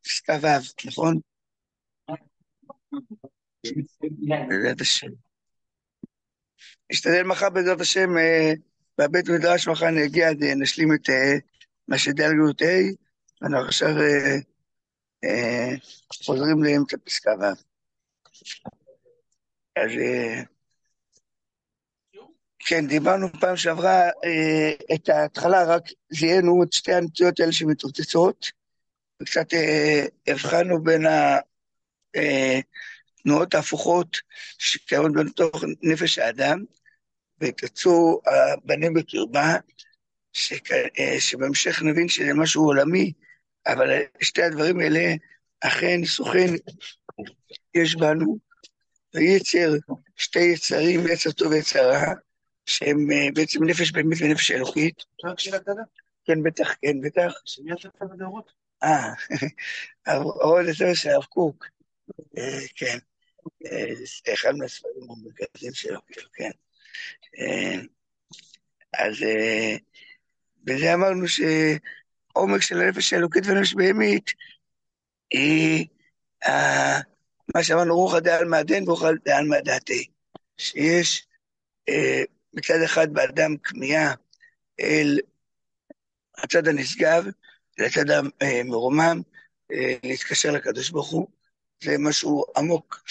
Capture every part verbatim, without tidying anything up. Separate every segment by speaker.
Speaker 1: פסקה ו', נכון? בעזרת השם. נשתדל מחר בעזרת השם, אה, בבית מדרש מחר נגיע, עד, אה, נשלים את אה, מה שדלגות ה', ואנחנו עכשיו אה, אה, חוזרים לאמצע פסקה ו'. אז אה, כן, דיברנו פעם שעברה אה, את ההתחלה, רק זיהינו את שתי הנטיות האלה שמתרוצצות, וקצת אה, הבחנו בין התנועות ההפוכות שקיימות בתוך נפש האדם, ותצאו הבנים בקרבה, שכ... אה, שבהמשך נבין שזה משהו עולמי, אבל שתי הדברים האלה אכן סוכן יש בנו, ויצר שתי יצרים, יצר טוב ויצר רע, שהם אה, בעצם נפש באמת ונפש אלוקית.
Speaker 2: רק שאלה קטנה,
Speaker 1: כן, בטח, כן, בטח.
Speaker 2: שמי אתה קצת בדורות?
Speaker 1: אה, הרב יותר של הרב קוק, אה, כן, אה, זה אחד מהספרים המרכזיים שלו, כאילו, כן. אה, אז אה, בזה אמרנו שעומק של הנפש האלוקית והנפש בהמית היא אה, מה שאמרנו רוחא דעלמא דין ורוחא דעלמא דעתי, שיש אה, מצד אחד באדם כמיהה אל הצד הנשגב, לצד המרומם, אה, להתקשר לקדוש ברוך הוא. זה משהו עמוק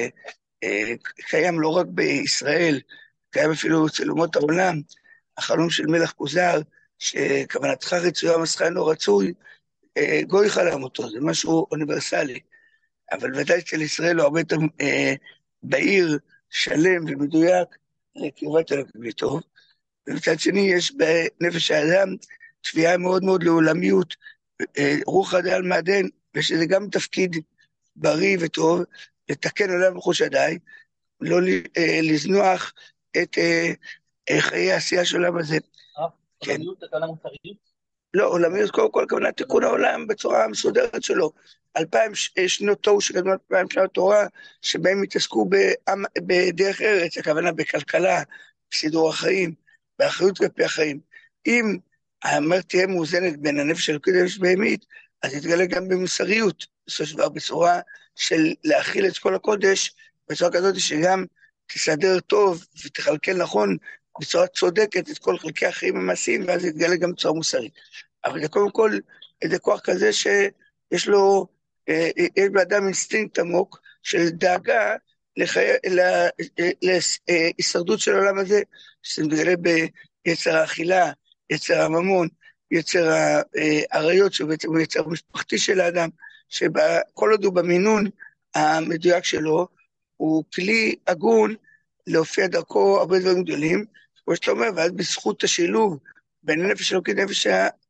Speaker 1: שקיים לא רק בישראל, קיים אפילו אצל אומות העולם. החלום של מלך כוזר, שכוונתך רצויה משכך אינו רצוי, אה, גוי חלם אותו, זה משהו אוניברסלי. אבל ודאי אצל ישראל הוא הרבה יותר אה, בהיר, שלם ומדויק לקרבת אלוקים טוב. ומצד שני יש בנפש האדם תביעה מאוד מאוד לעולמיות, אה, רוחא דעלמא דין, ושזה גם תפקיד בריא וטוב, לתקן עולם וחוש ידי, לא אה, לזנוח את אה, אה, חיי העשייה של העולם הזה. כן.
Speaker 2: עולמיות, הכוונה מוסריות?
Speaker 1: לא, עולמיות קודם כל, הכוונה תיקון העולם בצורה המסודרת שלו. אלפיים ש- שנות תוהו שקדמו אלפיים שנות תורה, שבהם התעסקו בעם- בדרך ארץ, הכוונה בכלכלה, בסידור החיים, באחריות כלפי החיים. אם האמר תהיה מאוזנת בין הנפש האלוקית לנפש בהמית, אז יתגלה גם במוסריות, בסופו של דבר בצורה של להכיל את כל הקודש, בצורה כזאת שגם תסדר טוב ותכלכל נכון בצורה צודקת את כל חלקי החיים המעשיים, ואז יתגלה גם בצורה מוסרית. אבל זה קודם כל איזה כוח כזה שיש לו, אה, יש באדם אינסטינקט עמוק של דאגה לחי... לה... להישרדות של העולם הזה, שזה מתגלה ביצר האכילה, יצר הממון, יצר העריות, שהוא בעצם יצר משפחתי של האדם, שכל עוד הוא במינון המדויק שלו, הוא כלי הגון להופיע דרכו הרבה דברים גדולים, כמו שאתה אומר, ואז בזכות השילוב בין הנפש אלוקית לנפש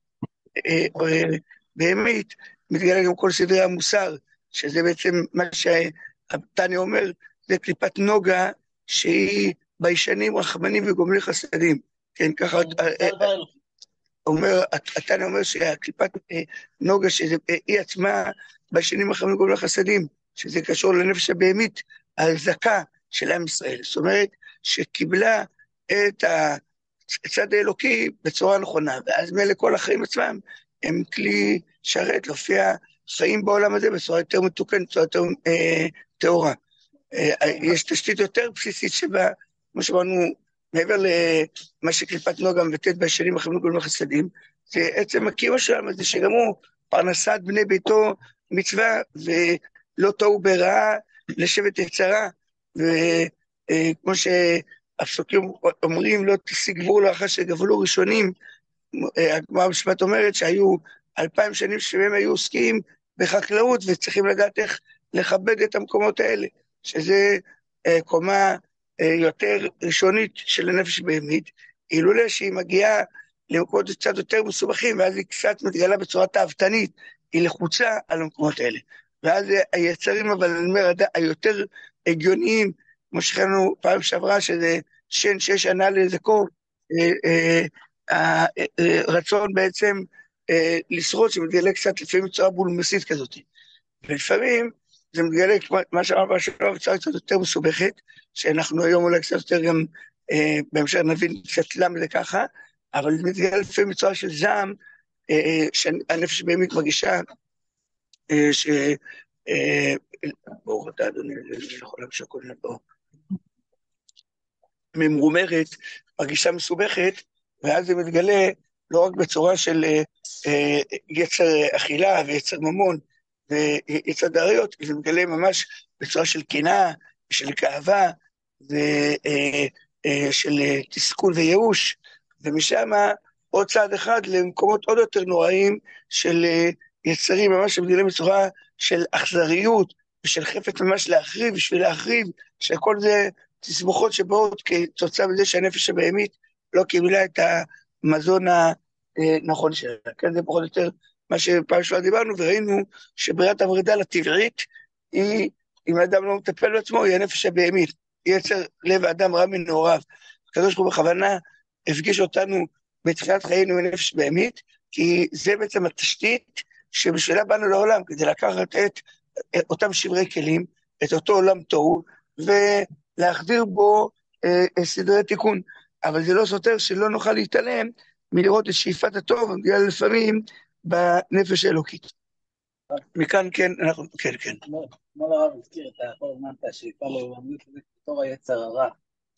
Speaker 1: בהמית, מתגלה גם כל סדרי המוסר, שזה בעצם מה שהתניא אומר, זה קליפת נוגה שהיא ביישנים, רחמנים וגומלי חסדים. כן, ככה אומר, התניא אומר שהקליפת נוגה, שהיא עצמה ביישנים, רחמנים וגומלי חסדים, שזה קשור לנפש הבהמית, ההזקה של עם ישראל. זאת אומרת, שקיבלה את הצד האלוקי בצורה נכונה, ואז מילא כל החיים עצמם הם כלי שרת להופיע חיים בעולם הזה בצורה יותר מתוקנת, בצורה יותר אה, טהורה. אה, יש תשתית יותר בסיסית שבה, כמו שאמרנו, מעבר למה שקליפת נוגה מבטאת בשנים החיים גדולים החסדים, זה עצם הקיום שלהם הזה, שגם הוא פרנסת בני ביתו מצווה, ולא טעו ברעה לשבט יצרה, וכמו שהפסוקים אומרים, לא תשיג גבול לאחר שגבלו ראשונים, הגמרא במשפט אומרת שהיו אלפיים שנים שבהם היו עוסקים בחקלאות, וצריכים לדעת איך לכבד את המקומות האלה, שזה אה, קומה אה, יותר ראשונית של הנפש בהמית, אילולא שהיא מגיעה למקומות קצת יותר מסובכים, ואז היא קצת מתגלה בצורה תאוותנית, היא לחוצה על המקומות האלה. ואז היצרים, אבל אני אומר, היותר הגיוניים, כמו שכנו פעם שעברה, שזה שן שש ענה לזקור, אה, אה, הרצון בעצם לשרוד, שמתגלה קצת לפעמים בצורה בולמסית כזאת. ולפעמים זה מתגלה, מה שאמר בשלב, בצורה קצת יותר מסובכת, שאנחנו היום אולי קצת יותר גם, בהמשך נבין קצת למה זה ככה, אבל זה מתגלה לפעמים בצורה של זעם, שהנפש בהמית מרגישה אה, ש... אה, ברוך אתה אדוני, לכל עם שהכל נבוא. ממורמרת, מרגישה מסובכת, ואז זה מתגלה לא רק בצורה של אה, אה, יצר אכילה ויצר ממון ויצר דריות, זה מתגלה ממש בצורה של קנאה, של גאווה, ושל תסכול וייאוש, ומשם עוד צעד אחד למקומות עוד יותר נוראים של אה, יצרים, ממש שמתגלים בצורה של אכזריות ושל חפץ ממש להחריב, בשביל להחריב, שכל זה תסבוכות שבאות כתוצאה מזה שהנפש הבהמית לא קיבלה את המזון הנכון שלה. כן, זה פחות או יותר מה שפעם שעברה דיברנו, וראינו שבריאת המרידה הטבעית היא, אם האדם לא מטפל בעצמו, היא הנפש הבהמית, היא יצר לב האדם רע מנעוריו. הקדוש ברוך הוא בכוונה הפגיש אותנו בתחילת חיינו בנפש בהמית, כי זה בעצם התשתית שבשבילה באנו לעולם, כדי לקחת את, את אותם שברי כלים, את אותו עולם תוהו, ו... להחדיר בו אה, סדרי תיקון, אבל זה לא סותר שלא נוכל להתעלם מלראות את שאיפת הטוב, בגלל לפעמים בנפש האלוקית. מכאן כן, אנחנו, כן, כן.
Speaker 2: כמו הרב הזכיר, אתה כל הזמן את השאיפה לעולמיות הזה בתור היצר הרע.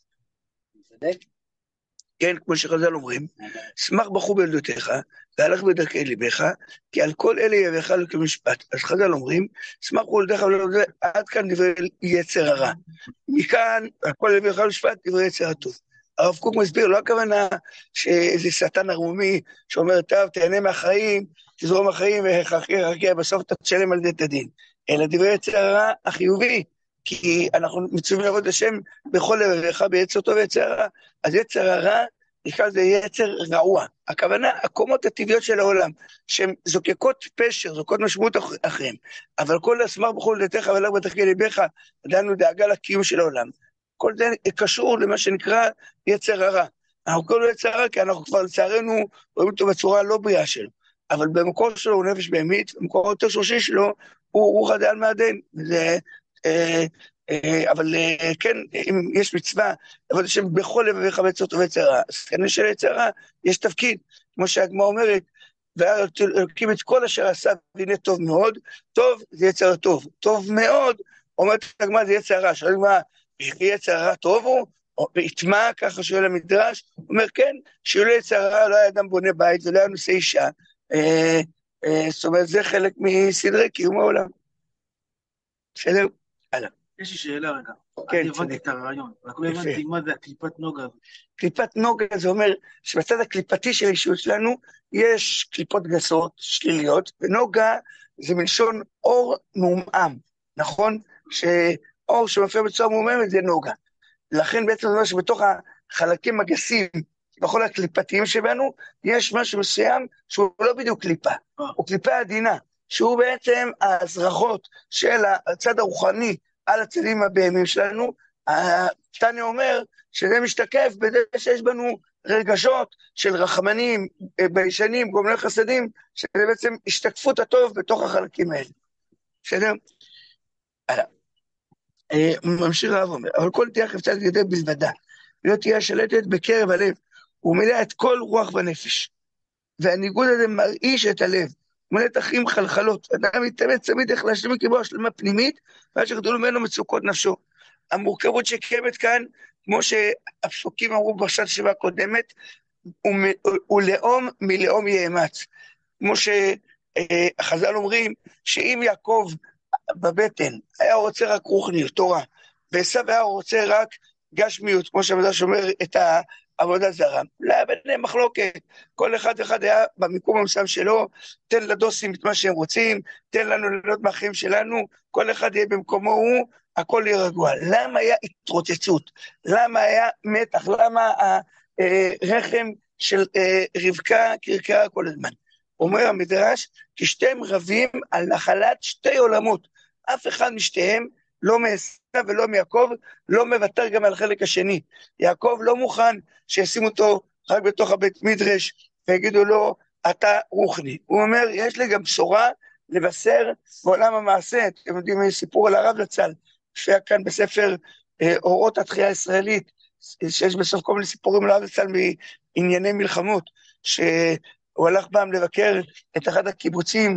Speaker 2: צודק?
Speaker 1: כן, כמו שחז"ל אומרים, שמח בחור בילדותיך, והלך בדרכי ליבך, כי על כל אלה יביאך לו כמשפט. אז חז"ל אומרים, שמח בחור בילדותיך, עד כאן דברי יצר הרע. מכאן, על כל יביאך למשפט, דברי יצר הטוב. הרב קוק מסביר, לא הכוונה שאיזה שטן ערמומי שאומר, טוב, תהנה מהחיים, תזרום החיים, וחכה, חכה, בסוף אתה תשלם על זה את הדין. אלא דברי יצר הרע החיובי, כי אנחנו מצווים לעבוד השם בכל לבביך ביצר טוב ויצר הרע. אז יצר הרע, נקרא לזה יצר רעוע. הכוונה, הקומות הטבעיות של העולם, שהן זוקקות פשר, זוקקות משמעות אחריהם. אבל כל השמח בכל דתך ולך בתחכי ליבך, דנו דאגה לקיום של העולם. כל זה קשור למה שנקרא יצר הרע. אנחנו קוראים לו יצר הרע, כי אנחנו כבר לצערנו רואים אותו בצורה לא בריאה שלו. אבל במקור שלו הוא נפש בהמית, במקור יותר שורשי שלו הוא רוחא דעלמא דין. וזה... אה, אה, אבל אה, כן, אם יש מצווה, לעבוד השם בכל לבביך ביצר טוב ויצר רע, אז כנראה של יצר רע יש תפקיד, כמו שהגמרא אומרת, והקים את כל אשר עשה והנה טוב מאוד, טוב זה יצר הטוב, טוב מאוד, אומרת הגמרא זה יצר רע, שואלים מה, יצר רע טוב הוא? ויטמע, ככה שואל המדרש, הוא אומר כן, שאילו יצר רע לא היה אדם בונה בית ולא היה נושא אישה, אה, אה, זאת אומרת זה חלק מסדרי קיום העולם. בסדר? הלאה.
Speaker 2: יש לי שאלה רגע.
Speaker 1: כן,
Speaker 2: אני הבנתי
Speaker 1: צודק.
Speaker 2: את הרעיון, רק לא הבנתי מה זה הקליפת נוגה הזאת.
Speaker 1: קליפת נוגה זה אומר שבצד הקליפתי של האישיות שלנו יש קליפות גסות, שליליות, ונוגה זה מלשון אור מעומעם, נכון? שאור שמופיע בצורה מעוממת זה נוגה. לכן בעצם זה אומר שבתוך החלקים הגסים, בכל הקליפתיים שבנו, יש משהו מסוים שהוא לא בדיוק קליפה, הוא קליפה עדינה, שהוא בעצם ההזרחות של הצד הרוחני על הצדים הבהמיים שלנו. תניא אומר שזה משתקף בזה שיש בנו רגשות של רחמנים, ביישנים, גומלי חסדים, שזה בעצם השתקפות הטוב בתוך החלקים האלה. בסדר? הלאה. ממשיך הרב אומר, אבל כל תהיה חפצת ידי בלבדה, ולא תהיה שלטת בקרב הלב, ומילא את כל רוח ונפש. והניגוד הזה מרעיש את הלב, מלא תחים חלחלות, אדם מתאמץ תמיד איך להשלים קיבו השלמה פנימית, ועד שגדלו ממנו מצוקות נפשו. המורכבות שקיימת כאן, כמו שהפסוקים אמרו בפרשת שבע הקודמת, הוא לאום מלאום יאמץ. כמו שהחז"ל אומרים, שאם יעקב בבטן היה רוצה רק רוחניות, תורה, ועשיו היה רוצה רק גשמיות, כמו שהמדרש אומר את העבודה זרה, לא היה ביניהם מחלוקת, כל אחד ואחד היה במיקום המסוים שלו, תן לדוסים את מה שהם רוצים, תן לנו ליהנות מהחיים שלנו, כל אחד יהיה במקומו הוא, הכל יהיה רגוע. למה היה התרוצצות? למה היה מתח? למה הרחם של רבקה קרקרה כל הזמן? אומר המדרש, כי שתיהם רבים על נחלת שתי עולמות, אף אחד משתיהם, לא מעשיו ולא מיעקב, לא מוותר גם על החלק השני. יעקב לא מוכן שישימו אותו רק בתוך הבית מדרש, ויגידו לו, אתה רוחני. הוא אומר, יש לי גם בשורה לבשר בעולם המעשה. אתם יודעים, סיפור על הרב זצ"ל, שהיה כאן בספר אה, אורות התחייה הישראלית, שיש בסוף כל מיני סיפורים על הרב זצ"ל מענייני מלחמות, שהוא הלך פעם לבקר את אחד הקיבוצים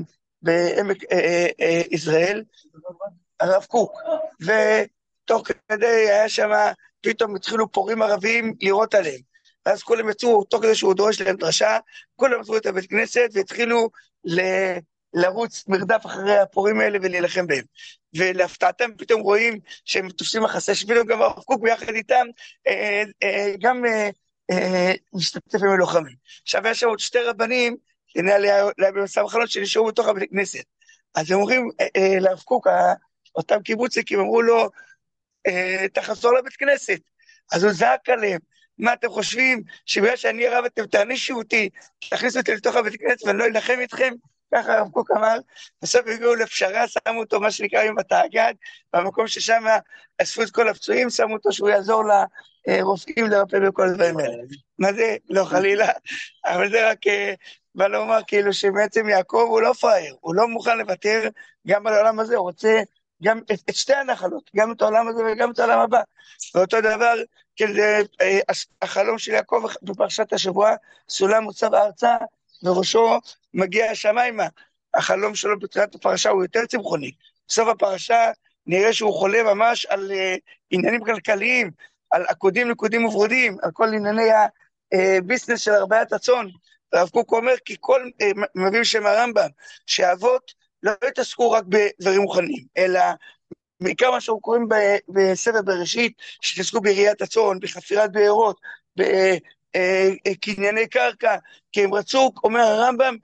Speaker 1: בעמק אה, אה, אה, יזרעאל, הרב קוק, ותוך כדי היה שם, פתאום התחילו פורעים ערבים לירות עליהם, ואז כולם יצאו, תוך כדי שהוא דורש להם דרשה, כולם עזבו את הבית כנסת והתחילו ל... לרוץ מרדף אחרי הפורעים האלה ולהילחם בהם. ולהפתעתם פתאום רואים שהם תופסים מחסה, שפתאום גם הרב קוק ביחד איתם, אה, אה, גם אה, אה, משתתף עם הלוחמים. עכשיו היה שם עוד שתי רבנים, הנה עליה במסע מחלות שנשארו בתוך הבית כנסת. אז הם אומרים אה, אה, לרב קוק, אותם קיבוצניקים אמרו לו, אה, תחזור לבית כנסת. אז הוא זעק עליהם, מה אתם חושבים, שבגלל שאני רב אתם תענישו אותי, תכניסו אותי לתוך הבית כנסת ואני לא אלחם איתכם? ככה הרב קוק אמר. בסוף הגיעו לפשרה, שמו אותו מה שנקרא עם התאגד, במקום ששם אספו את כל הפצועים, שמו אותו שהוא יעזור לרופאים לרפא בכל הדברים האלה. מה זה? לא חלילה, אבל זה רק אה, בא לומר כאילו שבעצם יעקב הוא לא פראייר, הוא לא מוכן לוותר גם על העולם הזה, הוא רוצה גם את, את שתי הנחלות, גם את העולם הזה וגם את העולם הבא. ואותו דבר, כזה, אה, החלום של יעקב בפרשת השבוע, סולם מוצב ארצה, וראשו מגיע השמיימה. החלום שלו בתחילת הפרשה הוא יותר צמחוני. בסוף הפרשה נראה שהוא חולה ממש על uh, עניינים כלכליים, על עקודים נקודים וברודים, על כל ענייני הביסנס של ארבעת הצאן. הרב קוק אומר כי כל uh, מביא שם הרמב"ם, שהאבות לא התעסקו רק בדברים רוחניים, אלא בעיקר מה שאנחנו קוראים בספר בראשית, שהתעסקו בראיית הצאן, בחפירת בארות, בקנייני קרקע, כי הם רצו, אומר הרמב"ם,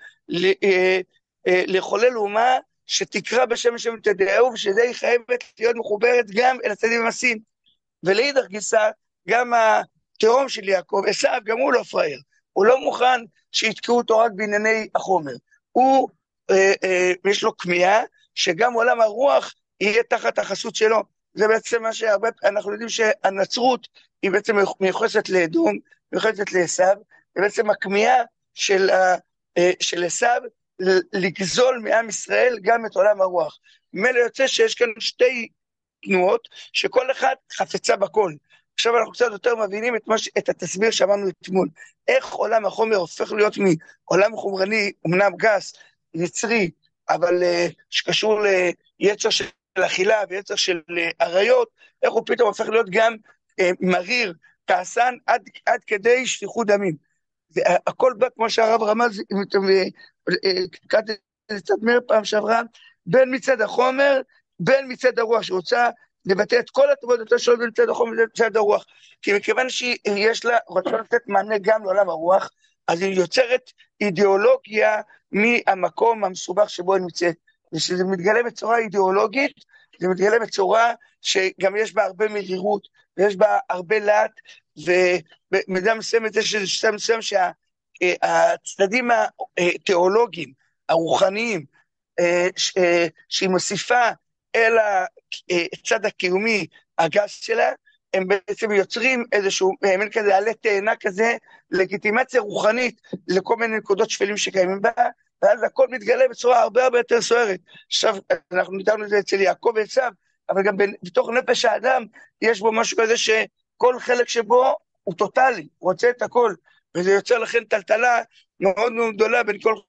Speaker 1: לחולל אומה שתקרא בשם השם תדעו, ושזה היא חייבת להיות מחוברת גם אל הצדדים המעשיים. ולאידך גיסא, גם התאום של יעקב, עשיו, גם הוא לא פראייר, הוא לא מוכן שיתקעו אותו רק בענייני החומר, הוא, אה, אה, יש לו כמיהה, שגם עולם הרוח יהיה תחת החסות שלו. זה בעצם מה שהרבה, אנחנו יודעים שהנצרות היא בעצם מיוחסת לאדום, מיוחסת לעשיו, זה בעצם הכמיהה של, של עשיו לגזול מעם ישראל גם את עולם הרוח. ממילא יוצא שיש כאן שתי תנועות שכל אחד חפצה בכל. עכשיו אנחנו קצת יותר מבינים את, ש... את התסביר שאמרנו אתמול, איך עולם החומר הופך להיות מעולם חומרני, אמנם גס, יצרי, אבל uh, שקשור ליצר של אכילה ויצר של עריות, איך הוא פתאום הופך להיות גם uh, מריר, כעסן, עד, עד כדי שפיכות דמים. זה, הכל בא כמו שהרב רמז, קראתי קצת מהר פעם שעברה, בין מצד החומר, בין מצד הרוח, שרוצה לבטא את כל התבודתו שלו בין מצד החומר ובין מצד הרוח, כי מכיוון שיש לה, רוצה לתת מענה גם לעולם הרוח, אז היא יוצרת אידיאולוגיה מהמקום המסובך שבו היא נמצאת, ושזה מתגלה בצורה אידיאולוגית, זה מתגלה בצורה שגם יש בה הרבה מרירות, ויש בה הרבה לאט, ובמידה מסוימת זה שזה שם מסוים שהצדדים התיאולוגיים, הרוחניים, שהיא מוסיפה אל הצד הקיומי הגס שלה, הם בעצם יוצרים איזשהו, מין כזה, עלי תאנה כזה, לגיטימציה רוחנית לכל מיני נקודות שפלים שקיימים בה, ואז הכל מתגלה בצורה הרבה הרבה יותר סוערת. עכשיו, אנחנו ניתנו את זה אצל יעקב ועשיו, אבל גם בתוך נפש האדם, יש בו משהו כזה שכל חלק שבו הוא טוטלי, רוצה את הכל, וזה יוצר לכן טלטלה מאוד מאוד גדולה בין כל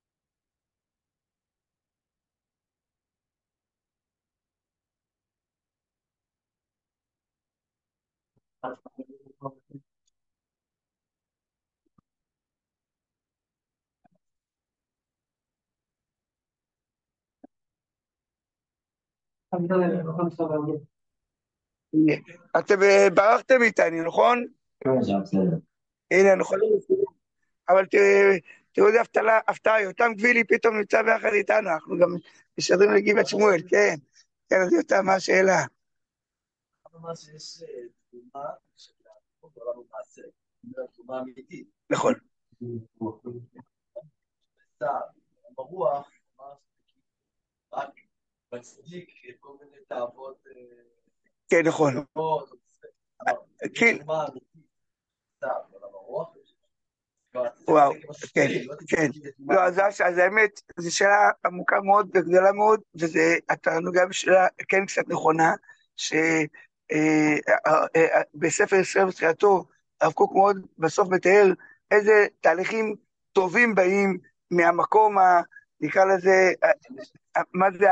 Speaker 1: אתם ברחתם איתני, נכון? הנה, אנחנו יכולים לסיים. אבל תראו איזה הפתעה, יותם גבילי פתאום נמצא ביחד איתנו, אנחנו גם משדרים לגבעת שמואל, כן. כן, אז יותם, מה השאלה?
Speaker 2: ממש יש תגומה של עולם המעשה, תגומה אמיתית.
Speaker 1: נכון.
Speaker 2: ברוח, רק מצדיק כל מיני תאוות.
Speaker 1: כן, נכון. כן. וואו, כן, כן. לא, אז האמת, זו שאלה עמוקה מאוד וגדולה מאוד, וזה, התענו גם שאלה כן קצת נכונה, שבספר ישראל בתחילתו, הרב קוק מאוד בסוף מתאר איזה תהליכים טובים באים מהמקום נקרא לזה, מה זה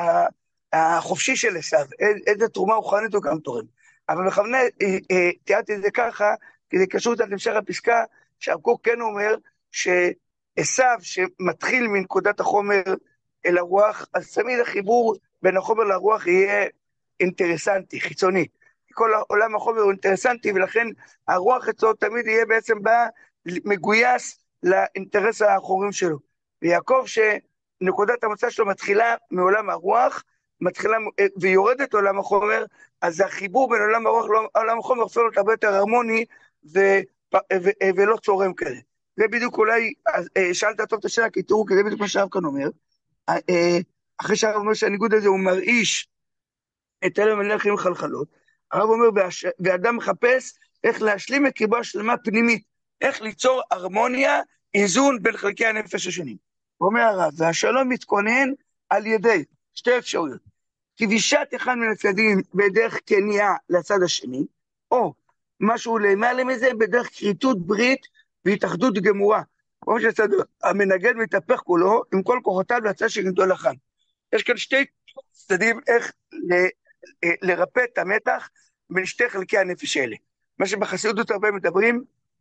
Speaker 1: החופשי של עשיו, איזה תרומה רוחנית הוא גם תורם. אבל בכוונה תיארתי את זה ככה, כי זה קשור קצת להמשך הפסקה, שהרב קוק כן אומר שעשיו שמתחיל מנקודת החומר אל הרוח, אז תמיד החיבור בין החומר לרוח יהיה אינטרסנטי, חיצוני. כל עולם החומר הוא אינטרסנטי, ולכן הרוח אצלו תמיד יהיה בעצם בא מגויס לאינטרס האחורים שלו. ויעקב שנקודת המוצא שלו מתחילה מעולם הרוח, מתחילה ויורדת לעולם החומר, אז החיבור בין עולם הרוח לעולם החומר הופך להיות הרבה יותר הרמוני ו, ו, ו, ולא צורם כזה. זה בדיוק אולי, שאלת טוב את השאלה, כי תראו, כי זה בדיוק מה שהרב כאן אומר. אחרי שהרב אומר שהניגוד הזה הוא מרעיש את אלה מלכים חלחלות, הרב אומר, ואדם מחפש איך להשלים את קיבוע שלמה פנימית, איך ליצור הרמוניה, איזון בין חלקי הנפש השונים. הוא אומר הרב, והשלום מתכונן על ידי שתי אפשרויות, כבישת אחד מן הצדדים בדרך כניעה לצד השני, או משהו למעלה מזה בדרך כריתות ברית והתאחדות גמורה. כמו שהצד המנגד מתהפך כולו עם כל כוחותיו לצד שגנתו לכאן. יש כאן שתי צדדים איך ל, לרפא את המתח בין שתי חלקי הנפש האלה. מה שבחסידות הרבה מדברים,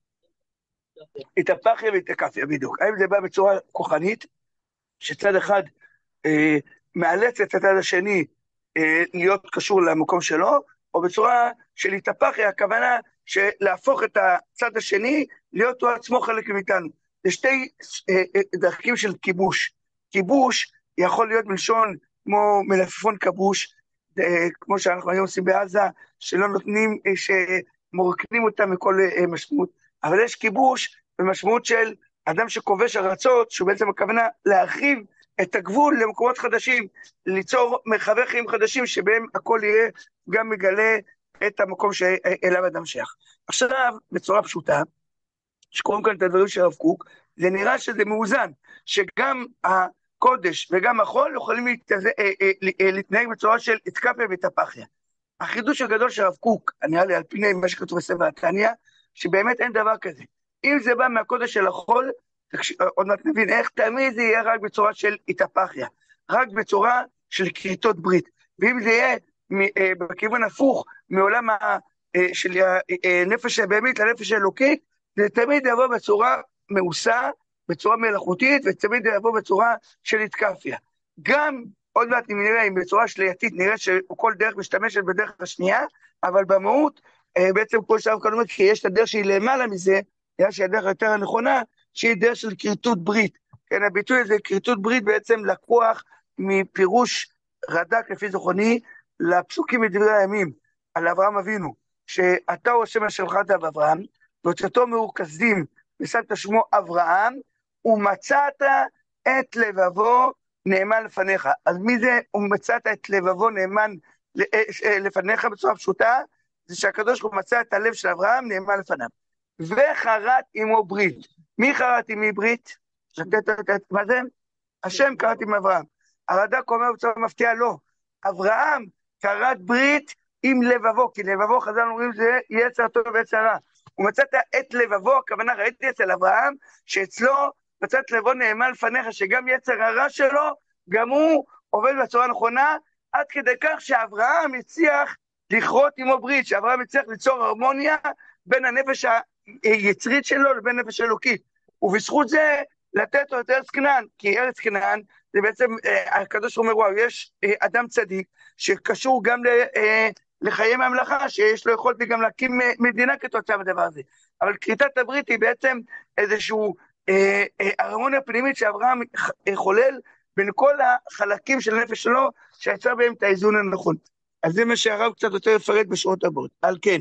Speaker 1: את הפחיה ואת הקפיה בדיוק. האם זה בא בצורה כוחנית, שצד אחד אה, מאלץ את הצד השני אה, להיות קשור למקום שלו, או בצורה של התהפכיה, הכוונה שלהפוך את הצד השני להיות הוא עצמו חלק מאיתנו. זה שתי אה, אה, דרכים של כיבוש. כיבוש יכול להיות מלשון כמו מלפפון כבוש, אה, כמו שאנחנו היום עושים בעזה, שלא נותנים, אה, שמורקנים אותם מכל אה, משמעות. אבל יש כיבוש במשמעות של אדם שכובש ארצות, שהוא בעצם הכוונה להרחיב את הגבול למקומות חדשים, ליצור מרחבי חיים חדשים, שבהם הכל יהיה גם מגלה את המקום שאליו אדם שייך. עכשיו, בצורה פשוטה, שקוראים כאן את הדברים של הרב קוק, זה נראה שזה מאוזן, שגם הקודש וגם החול יכולים להתזה, להתנהג בצורה של התקפיה והתהפכיה. החידוש הגדול של הרב קוק, נראה לי על פני מה שכתוב בספר התניא, שבאמת אין דבר כזה. אם זה בא מהקודש של החול, עוד מעט נבין איך, תמיד זה יהיה רק בצורה של התהפכיה, רק בצורה של כריתות ברית. ואם זה יהיה בכיוון הפוך מעולם של הנפש הבהמית לנפש האלוקית, זה תמיד יבוא בצורה מעושה, בצורה מלאכותית, ותמיד יבוא בצורה של התקפיה. גם, עוד מעט נראה אם בצורה שלייתית, נראה שכל דרך משתמשת בדרך השנייה, אבל במהות, בעצם כל שלב כאן אומר, כי יש את הדרך שהיא למעלה מזה, נראה שהיא הדרך יותר הנכונה, שהיא דרך של כריתות ברית. כן, הביטוי הזה, כריתות ברית, בעצם לקוח מפירוש רד"ק לפי זכרוני, לפסוקים מדברי הימים, על אברהם אבינו, שאתה הוא השם אשר בחרת באברהם, והוצאתו מאור כסדים, ושמת שמו אברהם, ומצאת את לבבו נאמן לפניך. אז מי זה ומצאת את לבבו נאמן לפניך בצורה פשוטה? זה שהקדוש ברוך הוא מצא את הלב של אברהם נאמן לפניו. וחרת עמו ברית. מי חרת עמי ברית? מה זה? השם קראת עם אברהם. הרד"ק אומר בצורה מפתיעה לא. אברהם קראת ברית עם לבבו, כי לבבו חז"ל אומרים זה יצר טוב ויצר רע. הוא מצאת את לבבו, הכוונה ראיתי אצל אברהם, שאצלו מצאת לבבו נאמן לפניך, שגם יצר הרע שלו, גם הוא עובד בצורה נכונה, עד כדי כך שאברהם הצליח לכרות עמו ברית, שאברהם הצליח ליצור הרמוניה בין הנפש היצרית שלו לבין נפש אלוקית, ובזכות זה לתת לו את ארץ כנען, כי ארץ כנען זה בעצם, הקדוש אומר וואו, יש אדם צדיק שקשור גם לחיי ממלכה, שיש לו יכולת גם להקים מדינה כתוצאה בדבר הזה, אבל כריתת הברית היא בעצם איזשהו הרמוניה פנימית שאברהם חולל בין כל החלקים של הנפש שלו, שיצר בהם את האיזון הנכון. אז זה מה שהרב קצת יותר יפרט בשעות הבאות. על כן,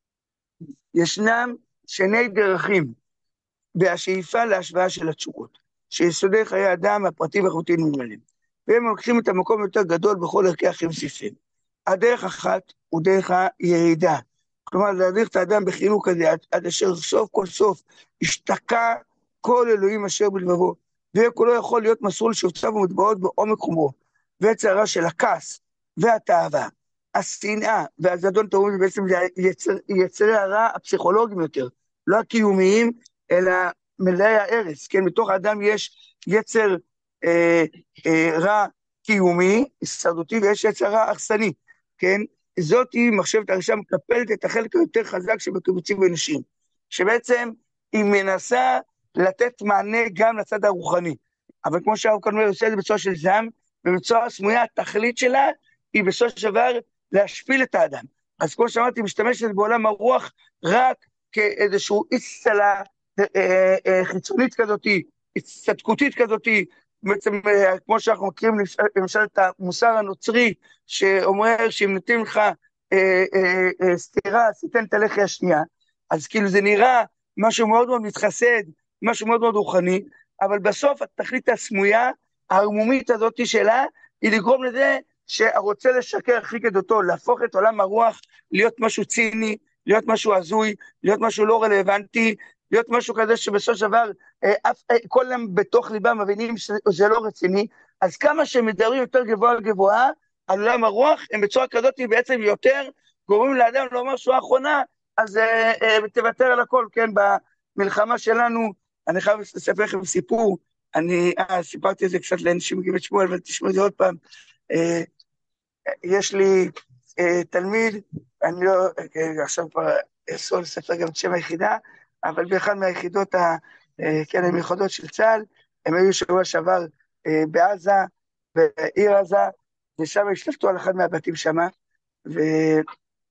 Speaker 1: ישנם שני דרכים בהשאיפה להשוואה של התשוקות, שיסודי חיי האדם הפרטים והחוטאים נמלאים, והם לוקחים את המקום יותר גדול בכל ערכי החיים סיפים. הדרך אחת הוא דרך הירידה, כלומר להדריך את האדם בחינוך כזה, עד, עד אשר סוף כל סוף השתקע כל אלוהים אשר בלבבו, וכולו יכול להיות מסלול שהוצב ומוטבעות בעומק חומרו, והצערה של הכעס והתאווה, השנאה והזדון תאומים, בעצם זה יצר, יצרי הרע הפסיכולוגיים יותר, לא הקיומיים, אלא מלאי הארץ, כן, מתוך האדם יש יצר אה, אה, רע קיומי, הישרדותי, ויש יצר רע הרסני, כן? זאת היא מחשבת הרשע מקפלת את החלק היותר חזק שבקיבוצים האנושיים, שבעצם היא מנסה לתת מענה גם לצד הרוחני, אבל כמו שהרב כאן אומר, עושה את זה בצורה של זעם, ובצורה סמויה, התכלית שלה היא בסופו של דבר להשפיל את האדם. אז כמו שאמרתי, משתמשת בעולם הרוח רק כאיזשהו איצטלה אה, אה, חיצונית כזאת, הצטדקותית כזאת, בעצם אה, כמו שאנחנו מכירים למשל את המוסר הנוצרי, שאומר שאם נותנים לך אה, אה, אה, סתירה, אז תיתן את הלחי השנייה, אז כאילו זה נראה משהו מאוד מאוד מתחסד, משהו מאוד מאוד רוחני, אבל בסוף התכלית הסמויה, הערמומית הזאת שלה, היא לגרום לזה שהרוצה לשקר הכי גדותו, להפוך את עולם הרוח להיות משהו ציני, להיות משהו הזוי, להיות משהו לא רלוונטי, להיות משהו כזה שבסופו של דבר כל הם בתוך ליבם מבינים שזה לא רציני, אז כמה שהם מדברים יותר גבוה גבוה על עולם הרוח, הם בצורה כזאת בעצם יותר גורמים לאדם לומר שהוא האחרונה, אז תוותר על הכל, כן, במלחמה שלנו. אני חייב לספר לכם סיפור, אני סיפרתי את זה קצת לאנשים מגבעת שמואל, אבל תשמעו את זה עוד פעם. יש לי תלמיד, אני לא, עכשיו כבר אסור לספר גם את שם היחידה, אבל באחד מהיחידות המיוחדות של צה"ל, הם היו שבוע שעבר בעזה, בעיר עזה, ושם השתלטו על אחד מהבתים שם, ואחד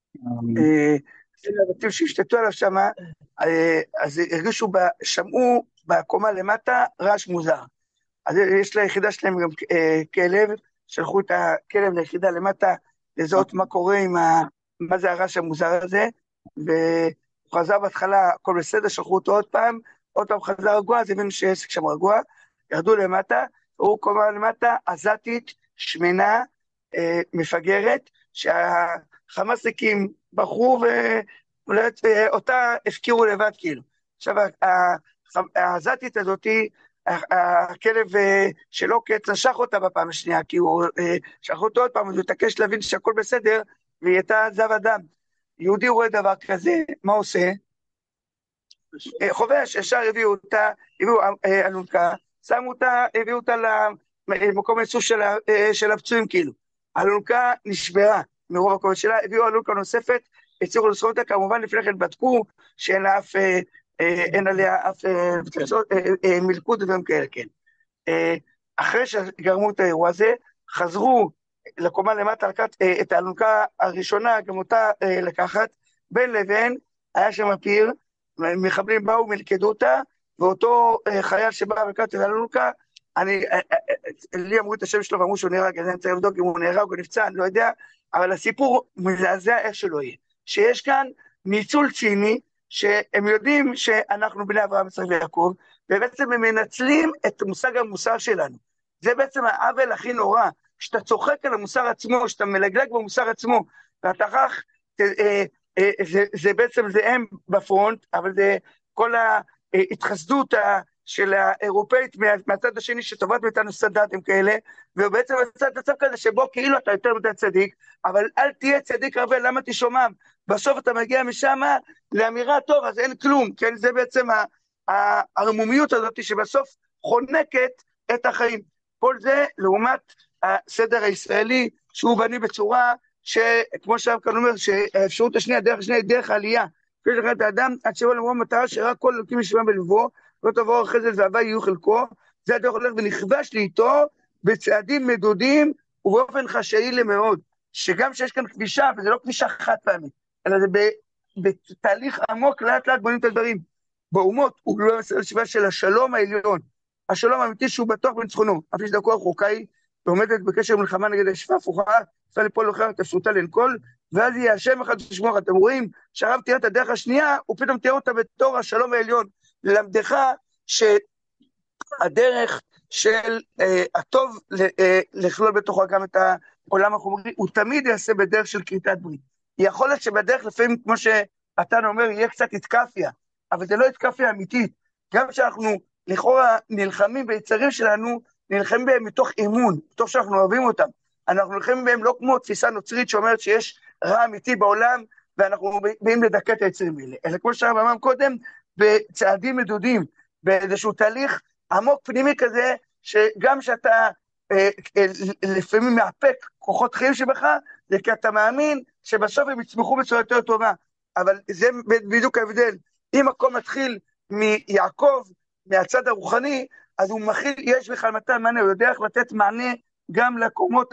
Speaker 1: מהבתים שהשתלטו עליו שם, אז הרגישו, שמעו בקומה למטה רעש מוזר. אז יש ליחידה שלהם גם כלב, שלחו את הכלב ליחידה למטה, לזהות מה קורה עם ה... מה זה הרעש המוזר הזה, והוא חזר בהתחלה, הכל בסדר, שלחו אותו עוד פעם, עוד פעם חזר רגוע, אז הבינו שעסק שם רגוע, ירדו למטה, הוא קומה למטה, עזתית, שמנה, אה, מפגרת, שהחמאסניקים בחרו ואותה הפקירו לבד כאילו. עכשיו, העזתית הזאת, הכלב שלו קץ נשך אותה בפעם השנייה, כי הוא שך אותו עוד פעם, הוא התעקש להבין שהכל בסדר, והיא הייתה זב אדם. יהודי רואה דבר כזה, מה עושה? חובש, ישר הביאו אותה, הביאו אלונקה, שמו אותה, הביאו אותה למקום איסוף של, של הפצועים כאילו. האלונקה נשברה מרוב הכובד שלה, הביאו אלונקה נוספת, הצליחו לסחוב אותה, כמובן לפני כן בדקו שאין לה אף, אין עליה אף מלכוד ודברים כאלה, כן. אחרי שגרמו את האירוע הזה, חזרו לקומה למטה, לקחת את האלונקה הראשונה, גם אותה לקחת, בין לבין היה שם פיר, מחבלים באו, מלכדו אותה, ואותו חייל שבא לקחת את האלונקה, אני, לי אמרו את השם שלו ואמרו שהוא נהרג, אז אני צריך לבדוק אם הוא נהרג או נפצע, אני לא יודע, אבל הסיפור מזעזע איך שלא יהיה, שיש כאן ניצול ציני, שהם יודעים שאנחנו בני אברהם יצחק ויעקב, ובעצם הם מנצלים את מושג המוסר שלנו. זה בעצם העוול הכי נורא, שאתה צוחק על המוסר עצמו, שאתה מלגלג במוסר עצמו, ואתה כך, זה, זה, זה בעצם זה הם בפרונט, אבל זה כל ההתחסדות של האירופאית מהצד השני, שטובת מאיתנו סטנדרטים כאלה, ובעצם הצד הצד כזה שבו כאילו אתה יותר מדי צדיק, אבל אל תהיה צדיק הרבה, למה תשומם? בסוף אתה מגיע משם לאמירה טוב, אז אין כלום, כן? זה בעצם הערמומיות הזאת שבסוף חונקת את החיים. כל זה לעומת הסדר הישראלי, שהוא בני בצורה שכמו שהרב כאן אומר, שהאפשרות השנייה, דרך השנייה היא דרך העלייה. יש לך את האדם, עד שבא למרום מטרה שרק כל אלוקים ישמע בלבו, לא תבוא אחרי זה והווה יהיו חלקו, זה הדרך הולך ונכבש לי איתו, בצעדים מדודים ובאופן חשאי למאוד, שגם שיש כאן כבישה, וזה לא כבישה חד פעמית, אלא זה בתהליך עמוק, לאט לאט בונים את הדברים. באומות, הוא לא מסביבה של השלום העליון, השלום האמיתי שהוא בטוח בניצחונו, אף יש דרכו רחוקה היא, ועומדת בקשר מלחמה נגד הישפה הפוכה, צריכה ליפול לאחר את אפשרותה לנקול, ואז יהיה השם אחד תשמור. אתם רואים שהרב תיאר את הדרך השנייה, הוא פתאום תיאר אותה בתור השלום העליון, ללמדך שהדרך של אה, הטוב אה, לכלול בתוכו גם את העולם החומרי, הוא תמיד יעשה בדרך של כריתת ברית. יכול להיות שבדרך לפעמים, כמו שאתה אומר, יהיה קצת התקפיה, אבל זה לא התקפיה אמיתית. גם כשאנחנו לכאורה נלחמים ביצרים שלנו, נלחמים בהם מתוך אימון, מתוך שאנחנו אוהבים אותם. אנחנו נלחמים בהם לא כמו תפיסה נוצרית שאומרת שיש רע אמיתי בעולם, ואנחנו באים לדכא את היצרים האלה. אלא כמו שהרב אמר קודם, בצעדים מדודים, באיזשהו תהליך עמוק פנימי כזה, שגם שאתה אה, אה, לפעמים מאפק כוחות חיים שבך, זה כי אתה מאמין שבסוף הם יצמחו בצורה יותר טובה. אבל זה בדיוק ההבדל. אם הכל מתחיל מיעקב, מהצד הרוחני, אז הוא מכיל, יש בכלל מתן מענה, הוא יודע איך לתת מענה גם לקומות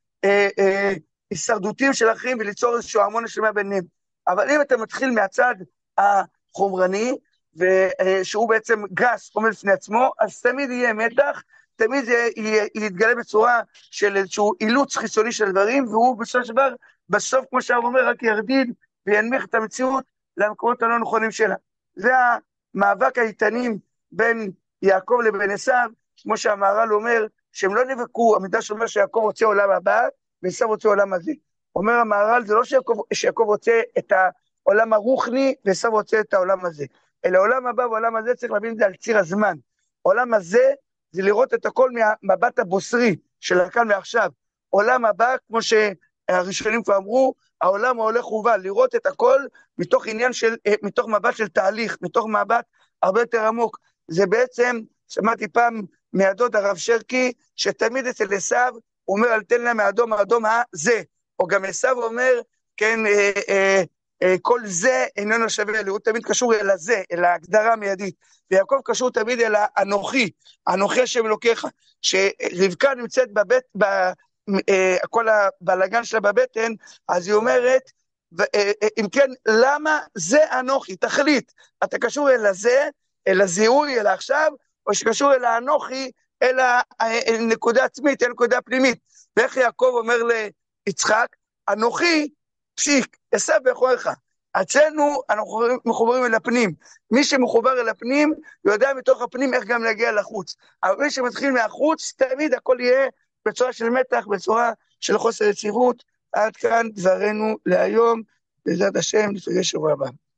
Speaker 1: ההישרדותיים של אחרים, וליצור איזשהו המון שלמה ביניהם. אבל אם אתה מתחיל מהצד החומרני, שהוא בעצם גס, עומד לפני עצמו, אז תמיד יהיה מתח, תמיד יתגלה בצורה של איזשהו אילוץ חיצוני של דברים, והוא בסופו של דבר, בסוף, כמו שהרב אומר, רק ירדיד וינמיך את המציאות למקומות הלא נכונים שלה. זה המאבק האיתנים בין יעקב לבין עשיו, כמו שהמהר"ל אומר, שהם לא נבקו, המדרש אומר שיעקב רוצה עולם הבא, ועשיו רוצה עולם הזה. אומר המהר"ל, זה לא שיעקב, שיעקב רוצה את העולם הרוחני, ועשיו רוצה את העולם הזה. אלא העולם הבא והעולם הזה צריך להבין את זה על ציר הזמן. העולם הזה זה לראות את הכל מהמבט הבוסרי של הכאן ועכשיו. עולם הבא, כמו שהראשונים כבר אמרו, העולם ההולך ובא, לראות את הכל מתוך עניין של, מתוך מבט של תהליך, מתוך מבט הרבה יותר עמוק. זה בעצם, שמעתי פעם מהדוד הרב שרקי, שתמיד אצל עשיו, הוא אומר, אל תן לה מהאדום, האדום הזה. או גם עשיו אומר, כן, אה, אה, אה, כל זה איננו שווה לי, הוא תמיד קשור אל הזה, אל ההגדרה המיידית. ויעקב קשור תמיד אל האנוכי, האנוכי השם אלוקיך, שרבקה נמצאת בבית, ב, אה, כל הבלגן שלה בבטן, אז היא אומרת, אם כן, למה זה אנוכי? תחליט, אתה קשור אל הזה, אל הזיהוי, אל עכשיו, או שקשור אל האנוכי, אל הנקודה עצמית, אל הנקודה הפנימית. ואיך יעקב אומר ליצחק, אנוכי, פשיק, עשיו באחוריך. אצלנו אנחנו מחוברים אל הפנים. מי שמחובר אל הפנים, יודע מתוך הפנים איך גם להגיע לחוץ. אבל מי שמתחיל מהחוץ, תמיד הכל יהיה בצורה של מתח, בצורה של חוסר יציבות. עד כאן דברנו להיום, בעזרת השם, נפגש שבוע הבא.